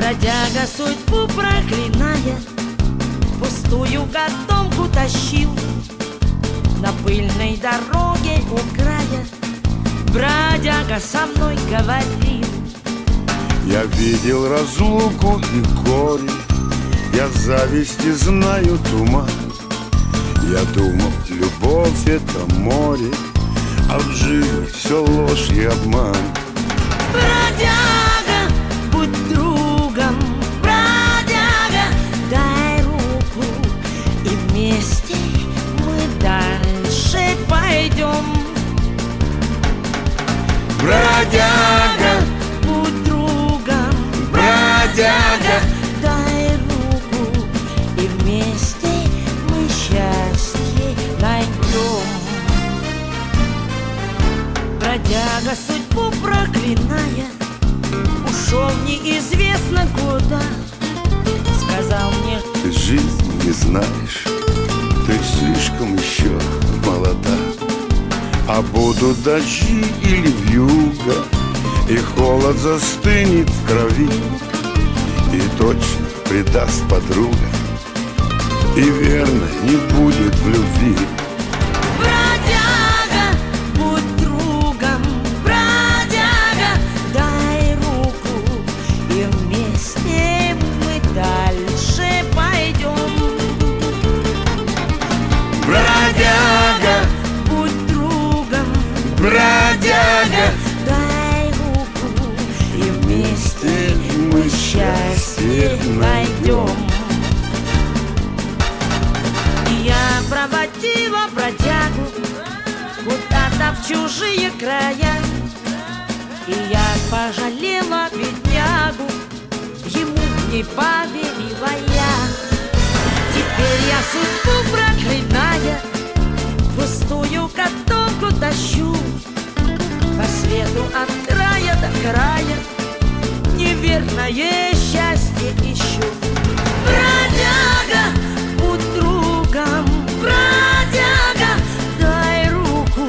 Бродяга, судьбу проклиная, пустую котомку тащил. На пыльной дороге у края бродяга со мной говорил: я видел разлуку и горе, я зависти знаю туман. Я думал, любовь — это море, а в жизни все ложь и обман. Бродяга, будь другом, бродяга, дай руку, и вместе мы дальше пойдем. Бродяга, будь другом, бродяга, дай руку, и вместе мы счастье найдем. Бродяга, судьбу проклиная, ушел неизвестно куда. Сказал мне: ты жизни не знаешь, ты слишком еще молода. А будут дожди или вьюга, и холод застынет в крови, и точно предаст подруга, и верно не будет в любви. бродяга, будь другом, бродяга, дай руку, и вместе мы дальше пойдем. Бродяга, будь другом, бродяга, дай руку, и вместе мы счастье найдем. И я проводила бродягу куда-то в чужие края, и я пожалела беднягу, ему не поверила я. Теперь я судьбу проклиная, пустую котомку тащу, по свету от края до края неверное счастье ищу. Бродяга, будь другом, бродяга, дай руку.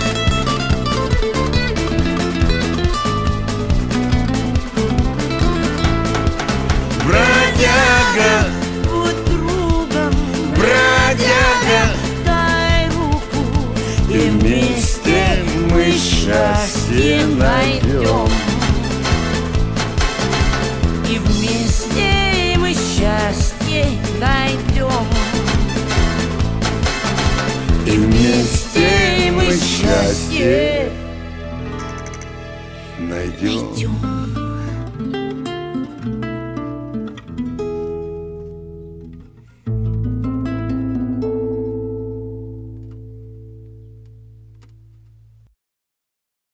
бродяга, будь другом, бродяга, дай руку, и вместе мы счастье найдем. И вместе мы счастье найдем. И вместе мы счастье найдем. Найдем.